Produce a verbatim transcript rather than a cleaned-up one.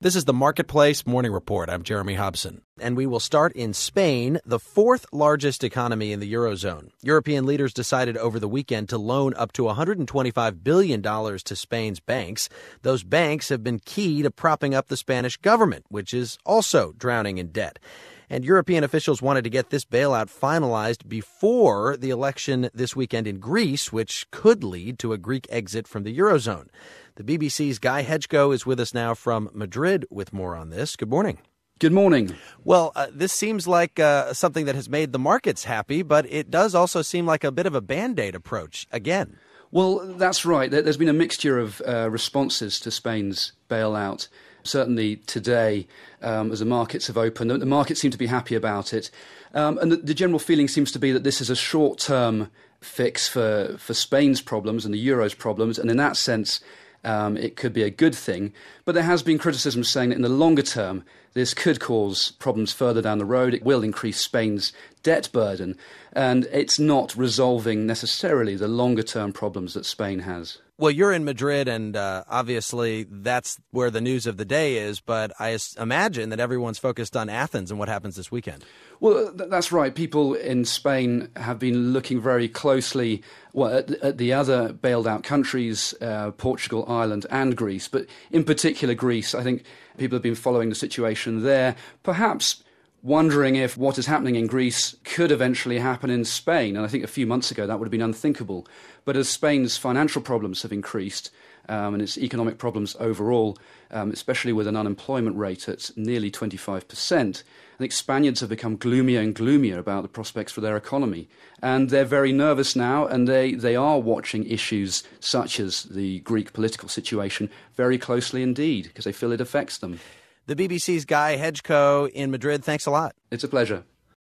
This is the Marketplace Morning Report. I'm Jeremy Hobson. And we will start in Spain, the fourth largest economy in the Eurozone. European leaders decided over the weekend to loan up to one hundred twenty-five billion dollars to Spain's banks. Those banks have been key to propping up the Spanish government, which is also drowning in debt. And European officials wanted to get this bailout finalized before the election this weekend in Greece, which could lead to a Greek exit from the Eurozone. The B B C's Guy Hedgecoe is with us now from Madrid with more on this. Good morning. Good morning. Well, uh, this seems like uh, something that has made the markets happy, but it does also seem like a bit of a Band-Aid approach again. Well, that's right. There's been a mixture of uh, responses to Spain's bailout. Certainly today, um, as the markets have opened, the markets seem to be happy about it. Um, and the, the general feeling seems to be that this is a short-term fix for, for Spain's problems and the Euro's problems. And in that sense, um, it could be a good thing. But there has been criticism saying that in the longer term, this could cause problems further down the road. It will increase Spain's debt burden. And it's not resolving necessarily the longer-term problems that Spain has. Well, you're in Madrid, and uh, obviously that's where the news of the day is, but I s- imagine that everyone's focused on Athens and what happens this weekend. Well, th- that's right. People in Spain have been looking very closely well, at, at the other bailed-out countries, uh, Portugal, Ireland and Greece, but in particular Greece. I think people have been following the situation there, perhaps wondering if what is happening in Greece could eventually happen in Spain. And I think a few months ago that would have been unthinkable. But as Spain's financial problems have increased um, and its economic problems overall, um, especially with an unemployment rate at nearly twenty-five percent, I think Spaniards have become gloomier and gloomier about the prospects for their economy. And they're very nervous now, and they, they are watching issues such as the Greek political situation very closely indeed, because they feel it affects them. The B B C's Guy Hedgecoe in Madrid, thanks a lot. It's a pleasure.